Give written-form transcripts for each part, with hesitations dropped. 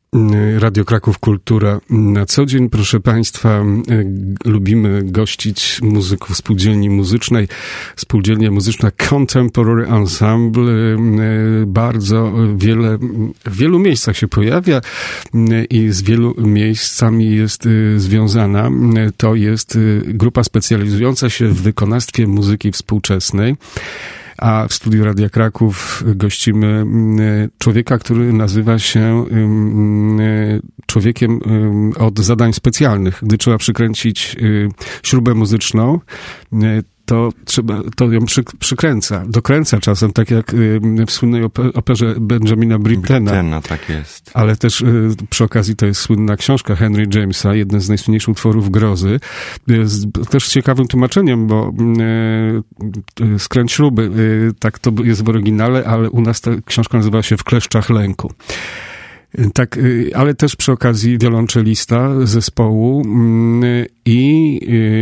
Radio Kraków Kultura na co dzień. Proszę Państwa, lubimy gościć muzyków Spółdzielni Muzycznej. Spółdzielnia Muzyczna Contemporary Ensemble bardzo w wielu miejscach się pojawia i z wielu miejscami jest związana. To jest grupa specjalizująca się w wykonawstwie muzyki współczesnej. A w studiu Radia Kraków gościmy człowieka, który nazywa się człowiekiem od zadań specjalnych. Gdy trzeba przykręcić śrubę muzyczną, to ją przykręca, dokręca czasem, tak jak w słynnej operze Benjamina Brittena. Tak jest. Ale też przy okazji to jest słynna książka Henry Jamesa, jeden z najsłynniejszych utworów grozy. Też z ciekawym tłumaczeniem, bo skręć śruby, tak to jest w oryginale, ale u nas ta książka nazywa się W kleszczach lęku. Tak, ale też przy okazji wiolonczelista zespołu i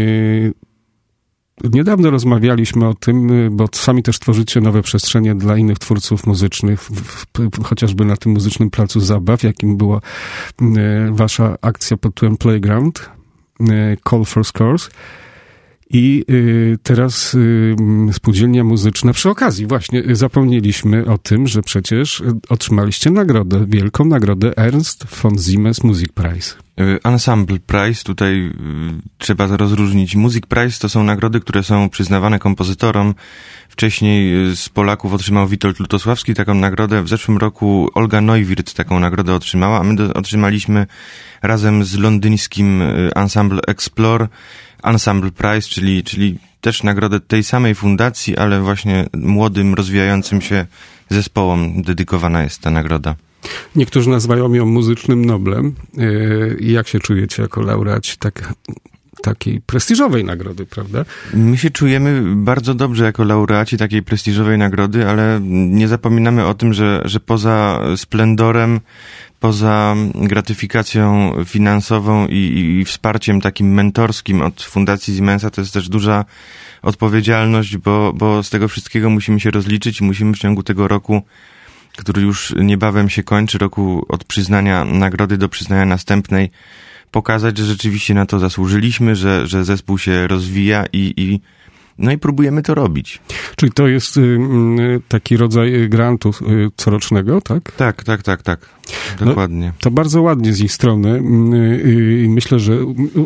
niedawno rozmawialiśmy o tym, bo sami też tworzycie nowe przestrzenie dla innych twórców muzycznych, chociażby na tym muzycznym placu zabaw, jakim była wasza akcja pod tytułem Playground, Call for Scores. I teraz Spółdzielnia Muzyczna, przy okazji właśnie zapomnieliśmy o tym, że przecież otrzymaliście nagrodę, wielką nagrodę Ernst von Siemens Music Prize. Ensemble Prize, tutaj trzeba rozróżnić. Music Prize to są nagrody, które są przyznawane kompozytorom. Wcześniej z Polaków otrzymał Witold Lutosławski taką nagrodę. W zeszłym roku Olga Neuwirth taką nagrodę otrzymała, a my otrzymaliśmy razem z londyńskim Ensemble Explore Ensemble Prize, czyli też nagrodę tej samej fundacji, ale właśnie młodym, rozwijającym się zespołom dedykowana jest ta nagroda. Niektórzy nazywają ją muzycznym Noblem. Jak się czujecie jako laureaci takiej prestiżowej nagrody, prawda? My się czujemy bardzo dobrze jako laureaci takiej prestiżowej nagrody, ale nie zapominamy o tym, że poza splendorem, poza gratyfikacją finansową i wsparciem takim mentorskim od Fundacji Siemensa, to jest też duża odpowiedzialność, bo z tego wszystkiego musimy się rozliczyć i musimy w ciągu tego roku, który już niebawem się kończy, roku od przyznania nagrody do przyznania następnej, pokazać, że rzeczywiście na to zasłużyliśmy, że zespół się rozwija i próbujemy to robić. Czyli to jest taki rodzaj grantu corocznego, tak? Tak. Dokładnie. No, to bardzo ładnie z ich strony. Myślę, że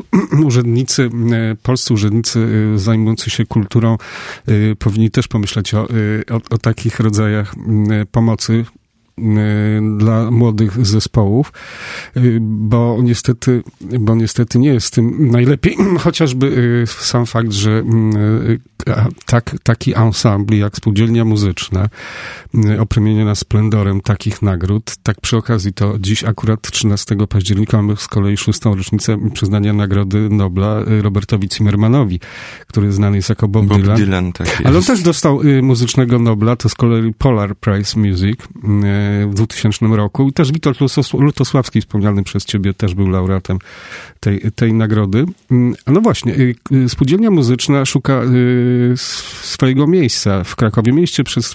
polscy urzędnicy zajmujący się kulturą powinni też pomyśleć o takich rodzajach pomocy dla młodych zespołów, bo niestety nie jest z tym najlepiej. Chociażby sam fakt, że taki ensemble jak Spółdzielnia Muzyczna opromieniona splendorem takich nagród, tak przy okazji to dziś akurat 13 października mamy z kolei 6. rocznicę przyznania Nagrody Nobla Robertowi Zimmermanowi, który znany jest jako Bob Dylan. Tak jest. Ale on też dostał muzycznego Nobla, to z kolei Polar Prize Music w 2000 roku i też Witold Lutosławski, wspomniany przez ciebie, też był laureatem tej nagrody. No właśnie, Spółdzielnia Muzyczna szuka swojego miejsca w Krakowie. Mieliście przez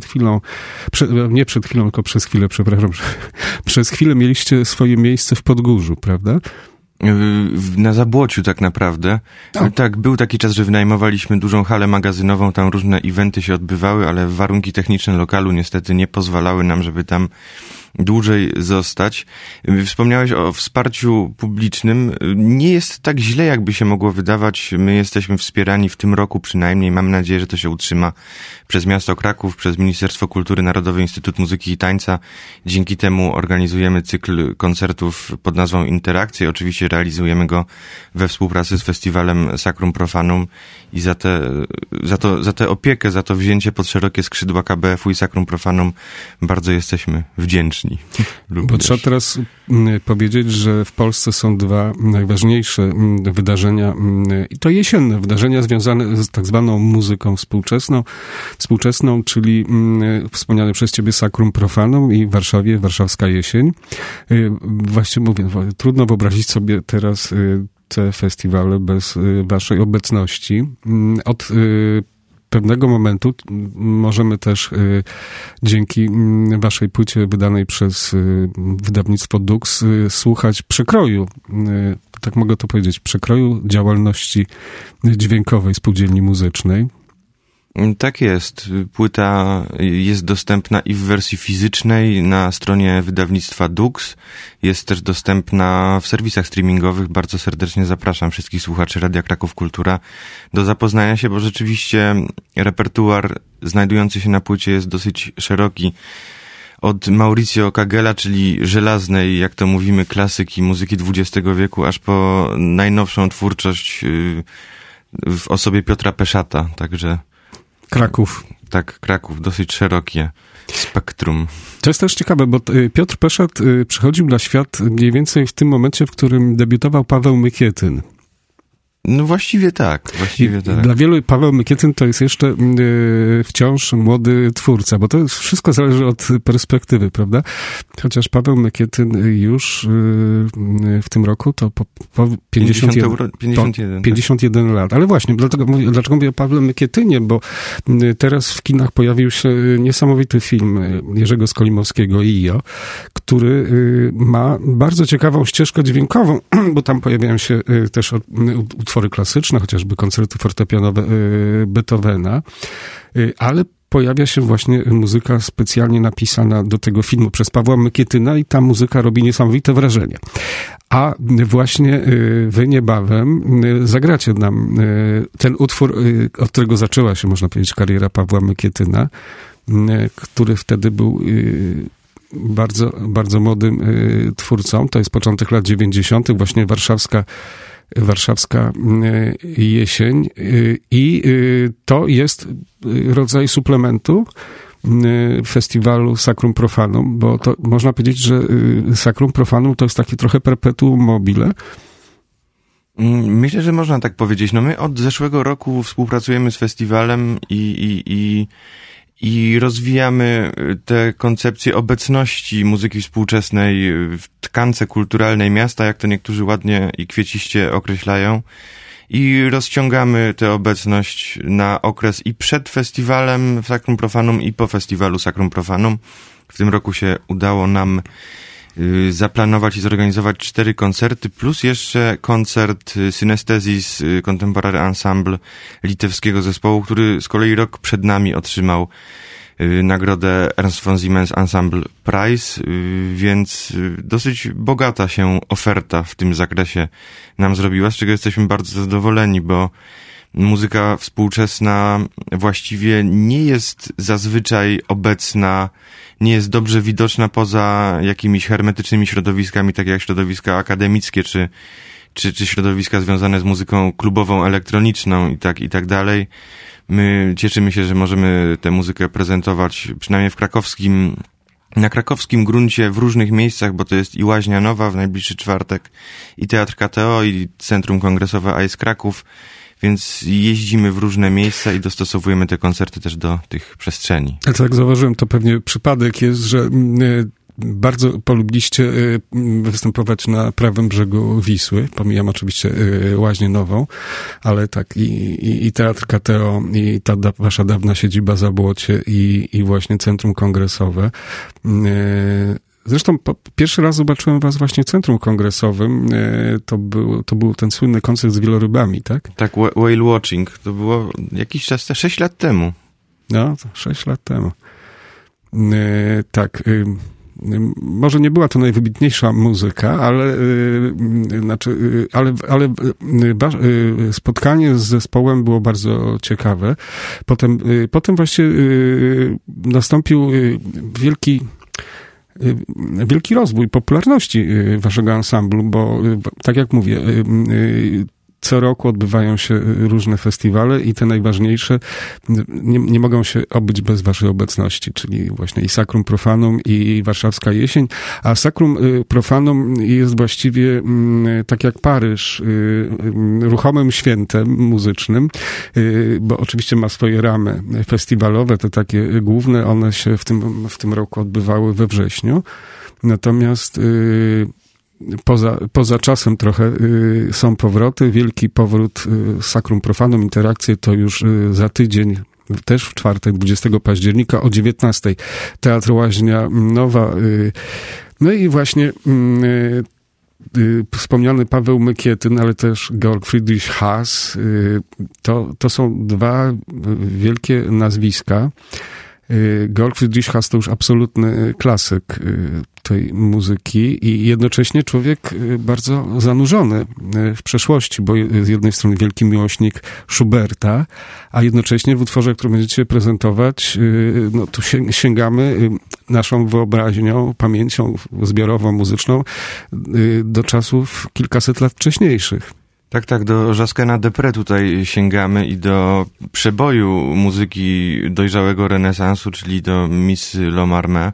chwilę mieliście swoje miejsce w Podgórzu, prawda? Na Zabłociu tak naprawdę. Tak, był taki czas, że wynajmowaliśmy dużą halę magazynową, tam różne eventy się odbywały, ale warunki techniczne lokalu niestety nie pozwalały nam, żeby tam dłużej zostać. Wspomniałeś o wsparciu publicznym. Nie jest tak źle, jakby się mogło wydawać. My jesteśmy wspierani w tym roku przynajmniej. Mam nadzieję, że to się utrzyma przez miasto Kraków, przez Ministerstwo Kultury, Narodowy Instytut Muzyki i Tańca. Dzięki temu organizujemy cykl koncertów pod nazwą Interakcje. Oczywiście realizujemy go we współpracy z festiwalem Sacrum Profanum i za tę opiekę, za to wzięcie pod szerokie skrzydła KBF-u i Sacrum Profanum bardzo jesteśmy wdzięczni. Bo trzeba teraz powiedzieć, że w Polsce są dwa najważniejsze wydarzenia, i to jesienne wydarzenia związane z tak zwaną muzyką współczesną, czyli wspomniane przez ciebie Sacrum Profanum i w Warszawie Warszawska Jesień. Właściwie mówię, trudno wyobrazić sobie teraz te festiwale bez waszej obecności. Od pewnego momentu możemy też dzięki waszej płycie wydanej przez wydawnictwo Dux słuchać przekroju, tak mogę to powiedzieć, przekroju działalności dźwiękowej Spółdzielni Muzycznej. Tak jest. Płyta jest dostępna i w wersji fizycznej na stronie wydawnictwa Dux. Jest też dostępna w serwisach streamingowych. Bardzo serdecznie zapraszam wszystkich słuchaczy Radia Kraków Kultura do zapoznania się, bo rzeczywiście repertuar znajdujący się na płycie jest dosyć szeroki. Od Mauricio Kagela, czyli żelaznej, jak to mówimy, klasyki muzyki XX wieku, aż po najnowszą twórczość w osobie Piotra Peszata. Także Kraków. Tak, Kraków, dosyć szerokie spektrum. To jest też ciekawe, bo Piotr Peszat przychodził na świat mniej więcej w tym momencie, w którym debiutował Paweł Mykietyn. No właściwie tak. Dla wielu Paweł Mykietyn to jest jeszcze wciąż młody twórca, bo to wszystko zależy od perspektywy, prawda? Chociaż Paweł Mykietyn już w tym roku to po 51 lat. Ale właśnie, dlaczego mówię o Pawle Mykietynie? Bo teraz w kinach pojawił się niesamowity film Jerzego Skolimowskiego IO, który ma bardzo ciekawą ścieżkę dźwiękową, bo tam pojawiają się też utwory klasyczne, chociażby koncerty fortepianowe Beethovena, ale pojawia się właśnie muzyka specjalnie napisana do tego filmu przez Pawła Mykietyna i ta muzyka robi niesamowite wrażenie. A właśnie wy niebawem zagracie nam ten utwór, od którego zaczęła się, można powiedzieć, kariera Pawła Mykietyna, który wtedy był bardzo, bardzo młodym twórcą. To jest początek lat 90., właśnie warszawska jesień i to jest rodzaj suplementu festiwalu Sacrum Profanum, bo to można powiedzieć, że Sacrum Profanum to jest takie trochę perpetuum mobile. Myślę, że można tak powiedzieć. No my od zeszłego roku współpracujemy z festiwalem i rozwijamy tę koncepcję obecności muzyki współczesnej w tkance kulturalnej miasta, jak to niektórzy ładnie i kwieciście określają. I rozciągamy tę obecność na okres i przed festiwalem Sacrum Profanum i po festiwalu Sacrum Profanum. W tym roku się udało nam zaplanować i zorganizować 4 koncerty, plus jeszcze koncert Synesthesis Contemporary Ensemble litewskiego zespołu, który z kolei rok przed nami otrzymał nagrodę Ernst von Siemens Ensemble Prize, więc dosyć bogata się oferta w tym zakresie nam zrobiła, z czego jesteśmy bardzo zadowoleni, bo muzyka współczesna właściwie nie jest zazwyczaj obecna, nie jest dobrze widoczna poza jakimiś hermetycznymi środowiskami, takie jak środowiska akademickie, czy środowiska związane z muzyką klubową, elektroniczną i tak dalej. My cieszymy się, że możemy tę muzykę prezentować przynajmniej na krakowskim gruncie w różnych miejscach, bo to jest i Łaźnia Nowa w najbliższy czwartek, i Teatr KTO, i Centrum Kongresowe AIS Kraków, więc jeździmy w różne miejsca i dostosowujemy te koncerty też do tych przestrzeni. Ale tak zauważyłem, to pewnie przypadek jest, że bardzo polubiliście występować na prawym brzegu Wisły. Pomijam oczywiście Łaźnię Nową, ale tak i Teatr KTO, i ta wasza dawna siedziba Zabłocie, i właśnie Centrum Kongresowe. Zresztą pierwszy raz zobaczyłem was właśnie w Centrum Kongresowym. To był ten słynny koncert z wielorybami, tak? Tak, Whale Watching. To było jakiś czas, 6 lat temu. No, 6 lat temu. Tak. Może nie była to najwybitniejsza muzyka, ale spotkanie z zespołem było bardzo ciekawe. Potem właśnie nastąpił wielki rozwój popularności waszego ansamblu, bo tak jak mówię, co roku odbywają się różne festiwale i te najważniejsze nie mogą się obyć bez waszej obecności, czyli właśnie i Sacrum Profanum, i Warszawska Jesień. A Sacrum Profanum jest właściwie, tak jak Paryż, ruchomym świętem muzycznym, bo oczywiście ma swoje ramy festiwalowe, te takie główne, one się w tym roku odbywały we wrześniu. Natomiast poza czasem trochę są powroty. Wielki powrót Sacrum Profanum, interakcje to już za tydzień też w czwartek, 20 października o 19. Teatr Łaźnia Nowa. No i właśnie wspomniany Paweł Mykietyn, ale też Georg Friedrich Haas. To są dwa wielkie nazwiska. Georg Friedrich Haas to już absolutny klasyk tej muzyki i jednocześnie człowiek bardzo zanurzony w przeszłości, bo z jednej strony wielki miłośnik Schuberta, a jednocześnie w utworze, który będziecie prezentować, no tu sięgamy naszą wyobraźnią, pamięcią zbiorową, muzyczną do czasów kilkaset lat wcześniejszych. Tak, do Jacques'a Deprez tutaj sięgamy i do przeboju muzyki dojrzałego renesansu, czyli do Missy Lomarme.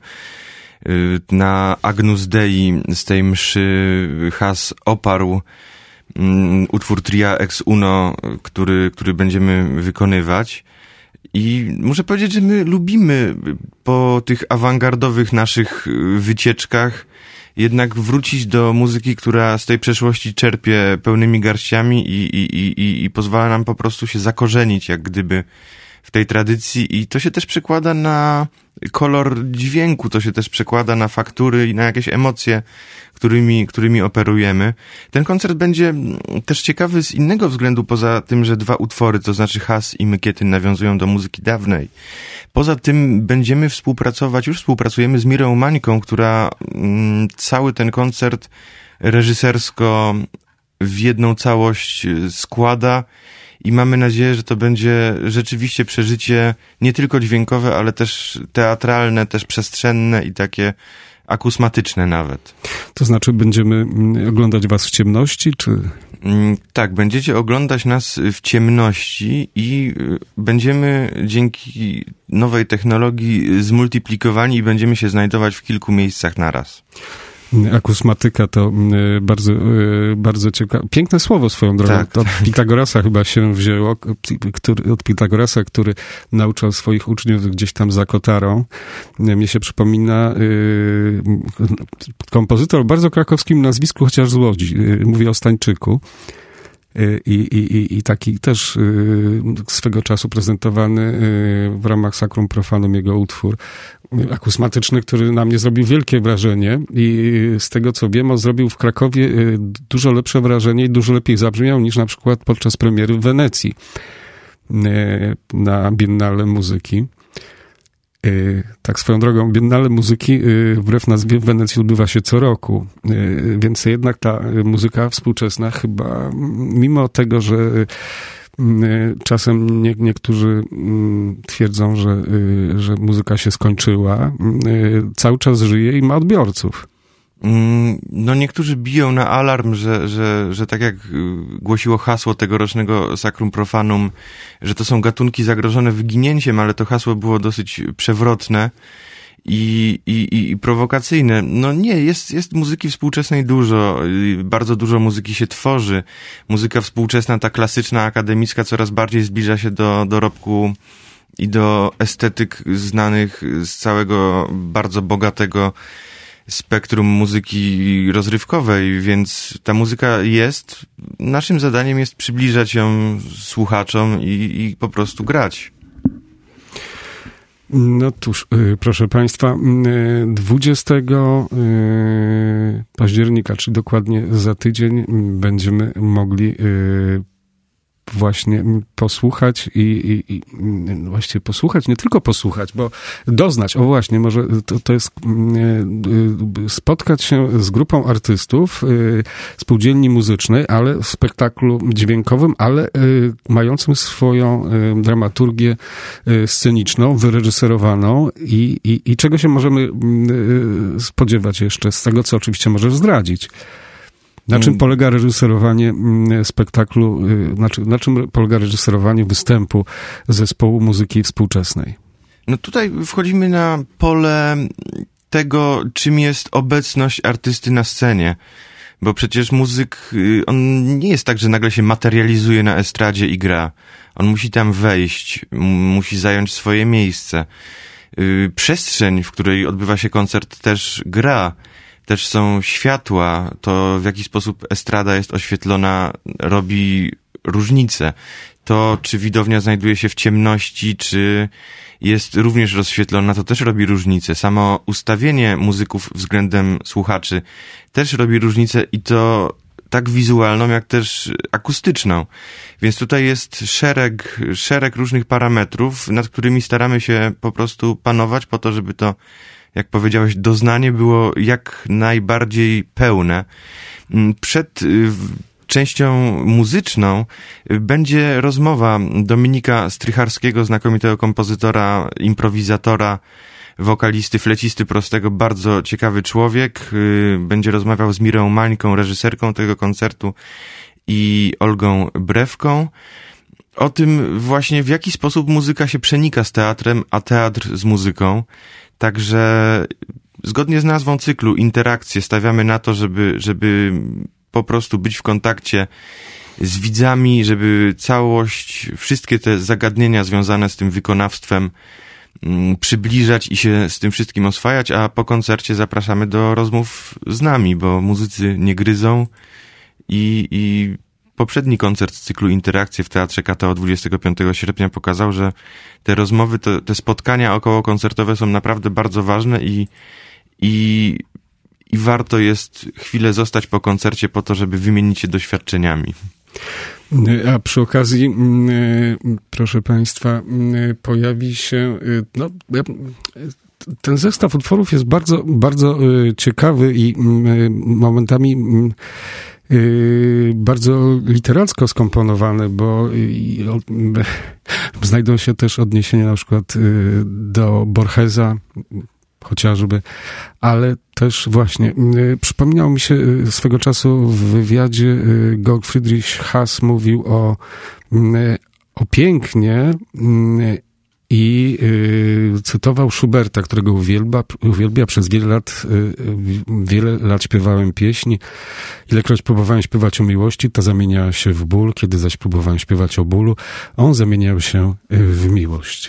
Na Agnus Dei z tej mszy Haas oparł utwór Tria ex uno, który będziemy wykonywać. I muszę powiedzieć, że my lubimy po tych awangardowych naszych wycieczkach jednak wrócić do muzyki, która z tej przeszłości czerpie pełnymi garściami i pozwala nam po prostu się zakorzenić jak gdyby w tej tradycji i to się też przekłada na kolor dźwięku, to się też przekłada na faktury i na jakieś emocje, którymi operujemy. Ten koncert będzie też ciekawy z innego względu, poza tym, że dwa utwory, to znaczy Haas i Mykietyn nawiązują do muzyki dawnej. Poza tym będziemy już współpracujemy z Mirą Mańką, która cały ten koncert reżysersko w jedną całość składa i mamy nadzieję, że to będzie rzeczywiście przeżycie nie tylko dźwiękowe, ale też teatralne, też przestrzenne i takie akusmatyczne nawet. To znaczy będziemy oglądać was w ciemności, czy... Tak, będziecie oglądać nas w ciemności i będziemy dzięki nowej technologii zmultiplikowani i będziemy się znajdować w kilku miejscach naraz. Akusmatyka to bardzo, bardzo ciekawe. Piękne słowo swoją drogą. Tak. Od Pitagorasa chyba się wzięło. Od Pitagorasa, który nauczał swoich uczniów gdzieś tam za kotarą. Mnie się przypomina kompozytor o bardzo krakowskim nazwisku, chociaż z Łodzi. Mówię o Stańczyku. I taki też swego czasu prezentowany w ramach Sacrum Profanum jego utwór akusmatyczny, który na mnie zrobił wielkie wrażenie i z tego co wiem, on zrobił w Krakowie dużo lepsze wrażenie i dużo lepiej zabrzmiał niż na przykład podczas premiery w Wenecji na Biennale Muzyki. Tak swoją drogą, Biennale Muzyki wbrew nazwie w Wenecji odbywa się co roku, więc jednak ta muzyka współczesna chyba, mimo tego, że czasem niektórzy twierdzą, że muzyka się skończyła, cały czas żyje i ma odbiorców. No niektórzy biją na alarm, że tak jak głosiło hasło tegorocznego Sacrum Profanum, że to są gatunki zagrożone wyginięciem, ale to hasło było dosyć przewrotne i prowokacyjne. No nie, jest muzyki współczesnej dużo, bardzo dużo muzyki się tworzy. Muzyka współczesna, ta klasyczna, akademicka coraz bardziej zbliża się do dorobku i do estetyk znanych z całego bardzo bogatego spektrum muzyki rozrywkowej, więc ta muzyka jest. Naszym zadaniem jest przybliżać ją słuchaczom i po prostu grać. No cóż, proszę Państwa, 20 października, czyli dokładnie za tydzień, będziemy mogli właśnie posłuchać i właściwie posłuchać, nie tylko posłuchać, bo doznać, o właśnie, może to jest spotkać się z grupą artystów spółdzielni muzycznej, ale w spektaklu dźwiękowym, ale mającym swoją dramaturgię sceniczną, wyreżyserowaną i czego się możemy spodziewać jeszcze z tego, co oczywiście możesz zdradzić. Na czym polega reżyserowanie spektaklu, na czym polega reżyserowanie występu zespołu muzyki współczesnej? No tutaj wchodzimy na pole tego, czym jest obecność artysty na scenie. Bo przecież muzyk, on nie jest tak, że nagle się materializuje na estradzie i gra. On musi tam wejść, musi zająć swoje miejsce. Przestrzeń, w której odbywa się koncert, też gra. Też są światła, to w jaki sposób estrada jest oświetlona robi różnicę. to, czy widownia znajduje się w ciemności, czy jest również rozświetlona, to też robi różnicę. Samo ustawienie muzyków względem słuchaczy też robi różnicę i to tak wizualną, jak też akustyczną. Więc tutaj jest szereg różnych parametrów, nad którymi staramy się po prostu panować po to, żeby to, jak powiedziałeś, doznanie było jak najbardziej pełne. Przed częścią muzyczną będzie rozmowa Dominika Strycharskiego, znakomitego kompozytora, improwizatora, wokalisty, flecisty prostego, bardzo ciekawy człowiek. Będzie rozmawiał z Mirą Mańką, reżyserką tego koncertu, i Olgą Brewką o tym właśnie, w jaki sposób muzyka się przenika z teatrem, a teatr z muzyką. Także zgodnie z nazwą cyklu interakcje stawiamy na to, żeby po prostu być w kontakcie z widzami, żeby całość, wszystkie te zagadnienia związane z tym wykonawstwem przybliżać i się z tym wszystkim oswajać, a po koncercie zapraszamy do rozmów z nami, bo muzycy nie gryzą i poprzedni koncert z cyklu Interakcje w Teatrze KTO 25 sierpnia pokazał, że te rozmowy, te spotkania okołokoncertowe są naprawdę bardzo ważne i warto jest chwilę zostać po koncercie po to, żeby wymienić się doświadczeniami. A przy okazji, proszę Państwa, pojawi się, ten zestaw utworów jest bardzo, bardzo ciekawy i momentami bardzo literacko skomponowany, bo znajdą się też odniesienia na przykład do Borgesa, chociażby, ale też właśnie przypomniał mi się swego czasu w wywiadzie Georg Friedrich Haas mówił o pięknie i cytował Schuberta, którego uwielbia. Przez wiele lat śpiewałem pieśni. Ilekroć próbowałem śpiewać o miłości, ta zamieniała się w ból. Kiedy zaś próbowałem śpiewać o bólu, on zamieniał się w miłość.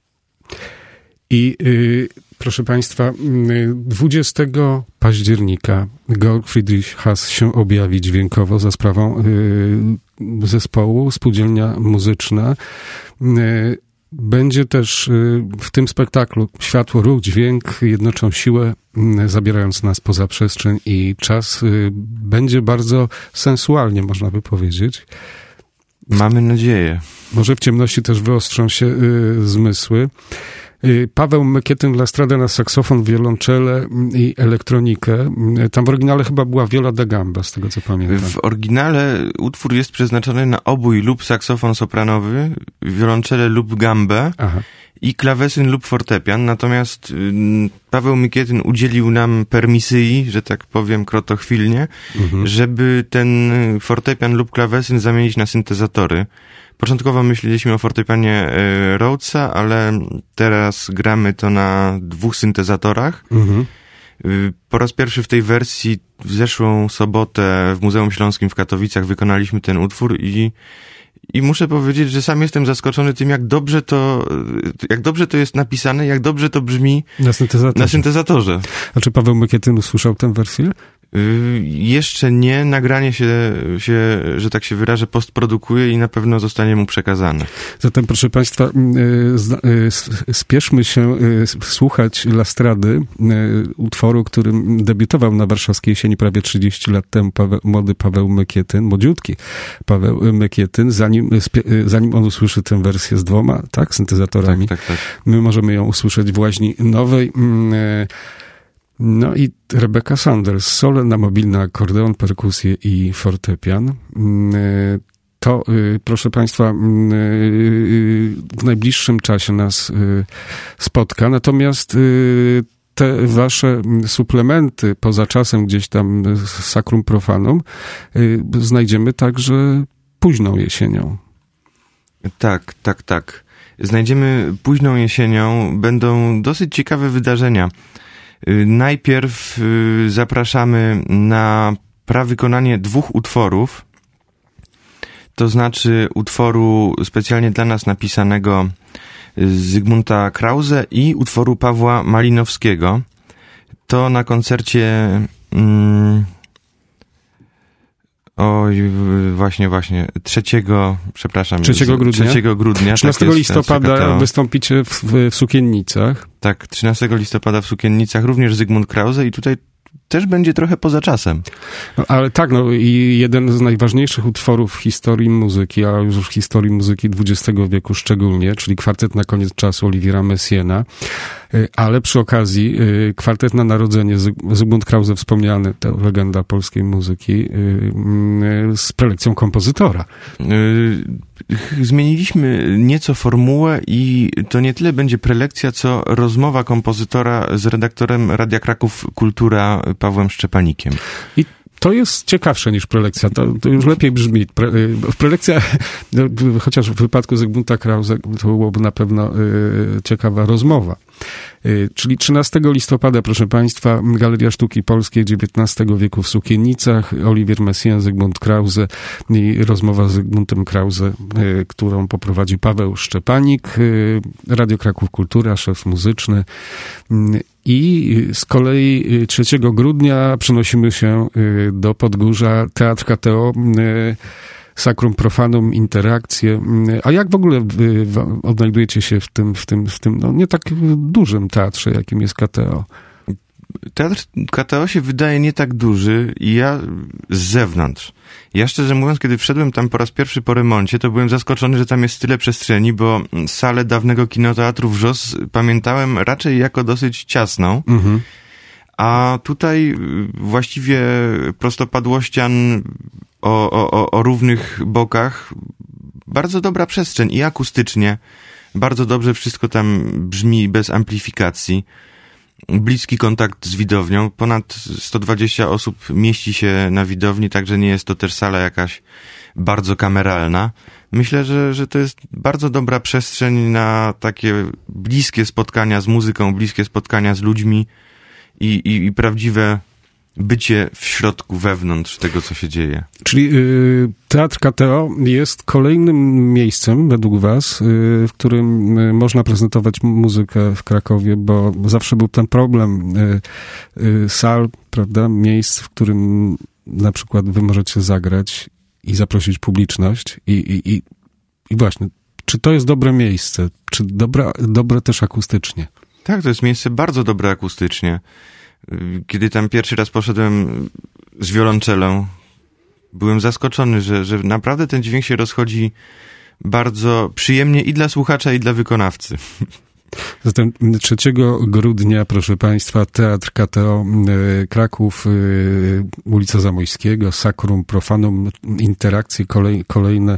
I proszę Państwa, 20 października Georg Friedrich Haas się objawi dźwiękowo za sprawą zespołu Spółdzielnia Muzyczna. Będzie też w tym spektaklu światło, ruch, dźwięk jednoczą siłę, zabierając nas poza przestrzeń i czas. Będzie bardzo sensualnie, można by powiedzieć. Mamy nadzieję. Może w ciemności też wyostrzą się zmysły. Paweł Mykietyn La Strada na saksofon, wiolonczele i elektronikę. Tam w oryginale chyba była viola da gamba, z tego co pamiętam. W oryginale utwór jest przeznaczony na obój lub saksofon sopranowy, wiolonczele lub gambę. Aha. I klawesyn lub fortepian, natomiast Paweł Mykietyn udzielił nam permisji, że tak powiem krotochwilnie, żeby ten fortepian lub klawesyn zamienić na syntezatory. Początkowo myśleliśmy o fortepianie Rhodesa, ale teraz gramy to na 2 syntezatorach. Po raz pierwszy w tej wersji w zeszłą sobotę w Muzeum Śląskim w Katowicach wykonaliśmy ten utwór i muszę powiedzieć, że sam jestem zaskoczony tym, jak dobrze to jest napisane, jak dobrze to brzmi na syntezatorze. A czy Paweł Mykietyn usłyszał tę wersję? Jeszcze nie. Nagranie się, że tak się wyrażę, postprodukuje i na pewno zostanie mu przekazane. Zatem, proszę Państwa, spieszmy się słuchać La Strady, utworu, którym debiutował na warszawskiej jesieni prawie 30 lat temu młody Paweł Mykietyn, młodziutki Paweł Mykietyn, zanim on usłyszy tę wersję z 2, tak, syntezatorami. Tak. My możemy ją usłyszeć w łaźni nowej. No i Rebecca Sanders, solo na mobilny akordeon, perkusję i fortepian. To, proszę Państwa, w najbliższym czasie nas spotka. Natomiast te wasze suplementy poza czasem gdzieś tam Sacrum Profanum znajdziemy także późną jesienią. Tak. Znajdziemy późną jesienią. Będą dosyć ciekawe wydarzenia. Najpierw zapraszamy na prawykonanie 2 utworów, to znaczy utworu specjalnie dla nas napisanego Zygmunta Krause i utworu Pawła Malinowskiego. To na koncercie Oj, właśnie. 3 grudnia. 13 listopada wystąpicie w Sukiennicach. Tak, 13 listopada w Sukiennicach, również Zygmunt Krause i tutaj też będzie trochę poza czasem. No, ale tak, i jeden z najważniejszych utworów w historii muzyki, a już w historii muzyki XX wieku szczególnie, czyli Kwartet na koniec czasu Oliviera Messiaena, ale przy okazji Kwartet na narodzenie, Zygmunt Krause wspomniany, ta legenda polskiej muzyki, z prelekcją kompozytora. Zmieniliśmy nieco formułę i to nie tyle będzie prelekcja, co rozmowa kompozytora z redaktorem Radia Kraków Kultura Pawłem Szczepanikiem. I to jest ciekawsze niż prelekcja. To już lepiej brzmi. Prelekcja, chociaż w wypadku Zygmunta Krause, to byłoby na pewno ciekawa rozmowa. Czyli 13 listopada, proszę Państwa, Galeria Sztuki Polskiej XIX wieku w Sukiennicach, Olivier Messiaen, Zygmunt Krause i rozmowa z Zygmuntem Krause, którą poprowadzi Paweł Szczepanik, Radio Kraków Kultura, szef muzyczny. I z kolei 3 grudnia przenosimy się do Podgórza, Teatr KTO, Sacrum Profanum, interakcje. A jak w ogóle odnajdujecie się w tym no nie tak dużym teatrze, jakim jest KTO? Teatr KTO się wydaje nie tak duży i ja z zewnątrz. Ja szczerze mówiąc, kiedy wszedłem tam po raz pierwszy po remoncie, to byłem zaskoczony, że tam jest tyle przestrzeni, bo salę dawnego kinoteatru Wrzos pamiętałem raczej jako dosyć ciasną. Mhm. A tutaj właściwie prostopadłościan o równych bokach, bardzo dobra przestrzeń i akustycznie, bardzo dobrze wszystko tam brzmi bez amplifikacji. Bliski kontakt z widownią, ponad 120 osób mieści się na widowni, także nie jest to też sala jakaś bardzo kameralna. Myślę, że to jest bardzo dobra przestrzeń na takie bliskie spotkania z muzyką, bliskie spotkania z ludźmi i prawdziwe bycie w środku, wewnątrz tego, co się dzieje. Czyli Teatr KTO jest kolejnym miejscem, według was, w którym można prezentować muzykę w Krakowie, bo zawsze był ten problem sal, prawda, miejsc, w którym na przykład wy możecie zagrać i zaprosić publiczność i właśnie, czy to jest dobre miejsce? Czy dobre też akustycznie? Tak, to jest miejsce bardzo dobre akustycznie. Kiedy tam pierwszy raz poszedłem z wiolonczelą, byłem zaskoczony, że naprawdę ten dźwięk się rozchodzi bardzo przyjemnie i dla słuchacza, i dla wykonawcy. Zatem 3 grudnia, proszę Państwa, Teatr KTO Kraków, ulica Zamojskiego, Sacrum Profanum, interakcje, kolejne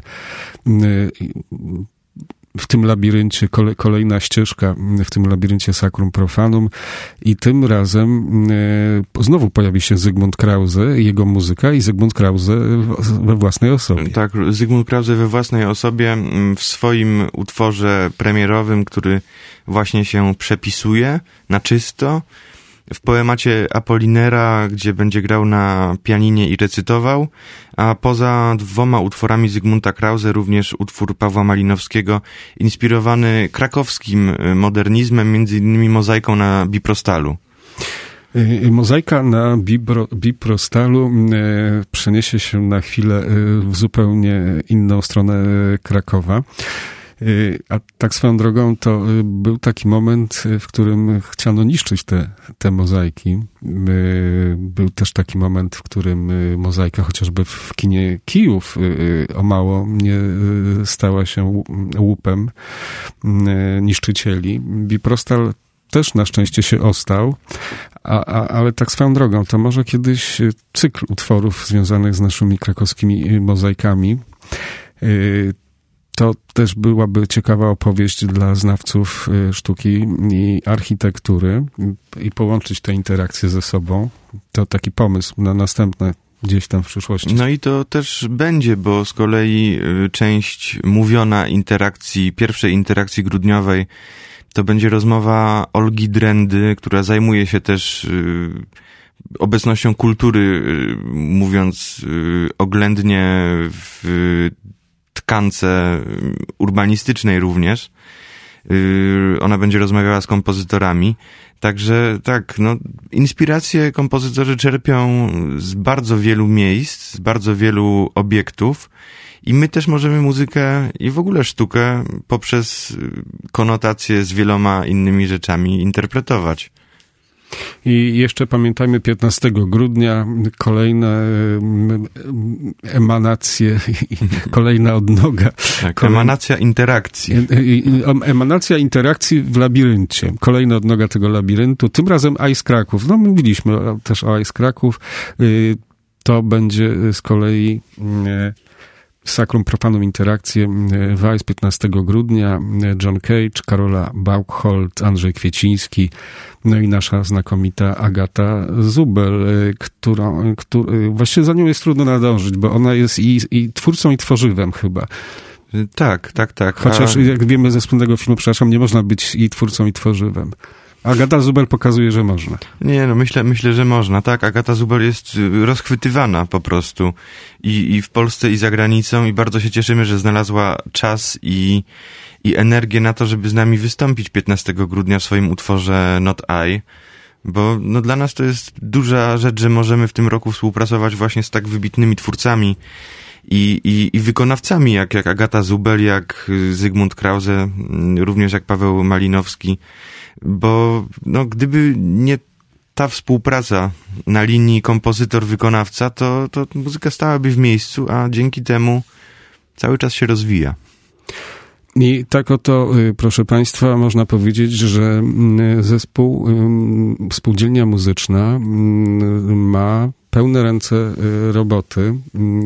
w tym labiryncie, kolejna ścieżka w tym labiryncie Sacrum Profanum i tym razem znowu pojawi się Zygmunt Krause, jego muzyka i Zygmunt Krause we własnej osobie. Tak, Zygmunt Krause we własnej osobie w swoim utworze premierowym, który właśnie się przepisuje na czysto. W poemacie Apollinera, gdzie będzie grał na pianinie i recytował, a poza 2 utworami Zygmunta Krause również utwór Pawła Malinowskiego, inspirowany krakowskim modernizmem, między innymi mozaiką na biprostalu. Mozaika na biprostalu przeniesie się na chwilę w zupełnie inną stronę Krakowa. A tak swoją drogą to był taki moment, w którym chciano niszczyć te mozaiki. Był też taki moment, w którym mozaika chociażby w kinie Kijów o mało nie stała się łupem niszczycieli. Biprostal też na szczęście się ostał, ale tak swoją drogą, to może kiedyś cykl utworów związanych z naszymi krakowskimi mozaikami. To też byłaby ciekawa opowieść dla znawców sztuki i architektury i połączyć te interakcje ze sobą. To taki pomysł na następne gdzieś tam w przyszłości. No i to też będzie, bo z kolei część mówiona interakcji, pierwszej interakcji grudniowej, to będzie rozmowa Olgi Drendy, która zajmuje się też obecnością kultury, mówiąc oględnie w tkance urbanistycznej również. Ona będzie rozmawiała z kompozytorami. Także tak, no, inspiracje kompozytorzy czerpią z bardzo wielu miejsc, z bardzo wielu obiektów i my też możemy muzykę i w ogóle sztukę poprzez konotacje z wieloma innymi rzeczami interpretować. I jeszcze pamiętajmy 15 grudnia kolejne emanacje, kolejna odnoga. Tak, emanacja interakcji. Emanacja interakcji w labiryncie. Kolejna odnoga tego labiryntu. Tym razem Ice Kraków. No mówiliśmy też o Ice Kraków. To będzie z kolei Sacrum Profanum Interakcje Vice 15 grudnia, John Cage, Karola Buchholz, Andrzej Kwieciński, no i nasza znakomita Agata Zubel, którą właściwie za nią jest trudno nadążyć, bo ona jest i twórcą, i tworzywem chyba. Tak. Chociaż jak wiemy ze wspólnego filmu, przepraszam, nie można być i twórcą, i tworzywem. Agata Zubel pokazuje, że można. Nie, no myślę, że można. Tak, Agata Zubel jest rozchwytywana po prostu i w Polsce, i za granicą i bardzo się cieszymy, że znalazła czas i energię na to, żeby z nami wystąpić 15 grudnia w swoim utworze Not I, bo no dla nas to jest duża rzecz, że możemy w tym roku współpracować właśnie z tak wybitnymi twórcami i wykonawcami, jak Agata Zubel, jak Zygmunt Krause, również jak Paweł Malinowski, bo no gdyby nie ta współpraca na linii kompozytor-wykonawca, to muzyka stałaby w miejscu, a dzięki temu cały czas się rozwija. I tak oto, proszę Państwa, można powiedzieć, że zespół Spółdzielnia Muzyczna ma pełne ręce roboty,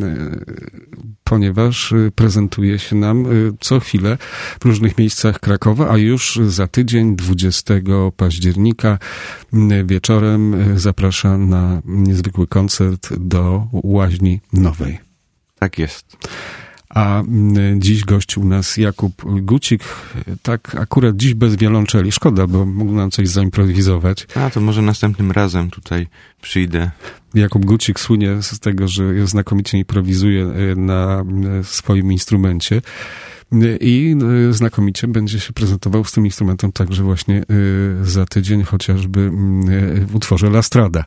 ponieważ prezentuje się nam co chwilę w różnych miejscach Krakowa, a już za tydzień, 20 października wieczorem zaprasza na niezwykły koncert do Łaźni Nowej. Tak jest. A dziś gościł nas Jakub Gucik, tak akurat dziś bez wiolonczeli. Szkoda, bo mógł nam coś zaimprowizować. A to może następnym razem tutaj przyjdę. Jakub Gucik słynie z tego, że znakomicie improwizuje na swoim instrumencie i znakomicie będzie się prezentował z tym instrumentem także właśnie za tydzień, chociażby w utworze La Strada.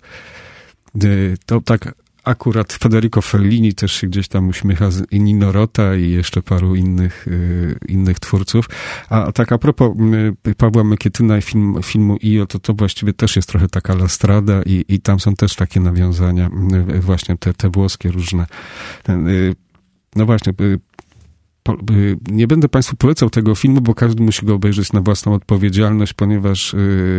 To tak akurat Federico Fellini też się gdzieś tam uśmiecha, i Nino Rota i jeszcze paru innych twórców. A tak a propos Pawła Mykietyna i filmu IO, to właściwie też jest trochę taka La Strada i tam są też takie nawiązania, właśnie te włoskie różne. No właśnie, nie będę Państwu polecał tego filmu, bo każdy musi go obejrzeć na własną odpowiedzialność, ponieważ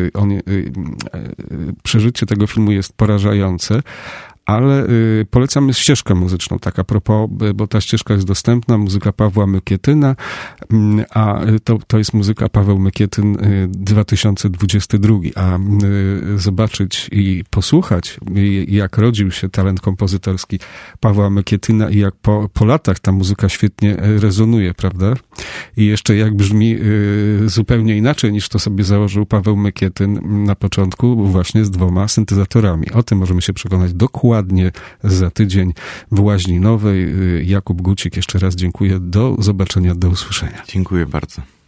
przeżycie tego filmu jest porażające. Ale polecamy ścieżkę muzyczną, tak a propos, bo ta ścieżka jest dostępna, muzyka Pawła Mykietyna, a to jest muzyka Paweł Mykietyn 2022, a zobaczyć i posłuchać, jak rodził się talent kompozytorski Pawła Mykietyna i jak po latach ta muzyka świetnie rezonuje, prawda? I jeszcze jak brzmi zupełnie inaczej, niż to sobie założył Paweł Mykietyn na początku, właśnie z 2 syntezatorami. O tym możemy się przekonać dokładnie za tydzień w Łaźni Nowej. Jakub Gucik, jeszcze raz dziękuję. Do zobaczenia, do usłyszenia. Dziękuję bardzo.